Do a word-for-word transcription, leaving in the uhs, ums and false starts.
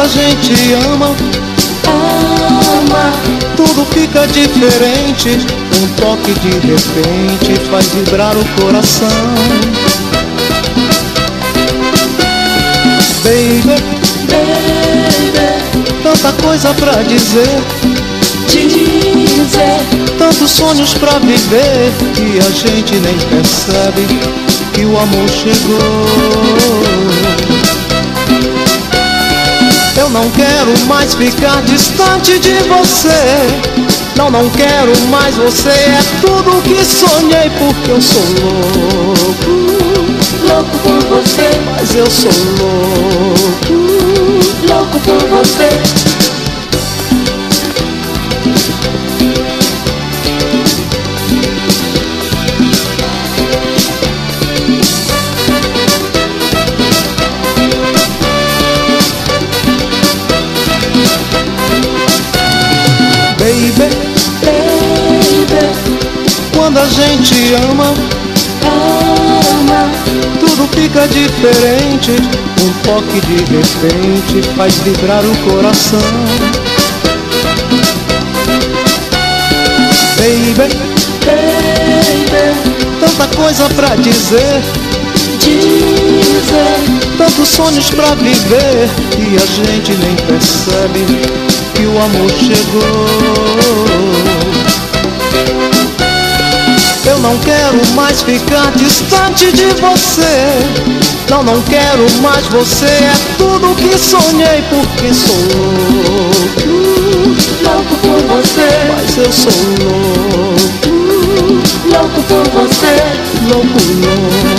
a gente ama, ama, tudo fica diferente. Um toque de repente faz vibrar o coração. Baby, baby, tanta coisa pra dizer, dizer, tantos sonhos pra viver, que a gente nem percebe que o amor chegou. Eu não quero mais ficar distante de você. Não, não quero mais você. É tudo que sonhei, porque eu sou louco, louco por você, mas eu sou louco, louco por você. Baby, baby, quando a gente ama, ama, tudo fica diferente. Um toque de repente faz vibrar o coração. Baby, baby, tanta coisa pra dizer, dizer, tantos sonhos pra viver, e a gente nem percebe que o amor chegou. Eu não quero mais ficar distante de você. Não, não quero mais você. É tudo que sonhei, porque sou louco, louco por você, mas eu sou louco, louco por você, louco, louco.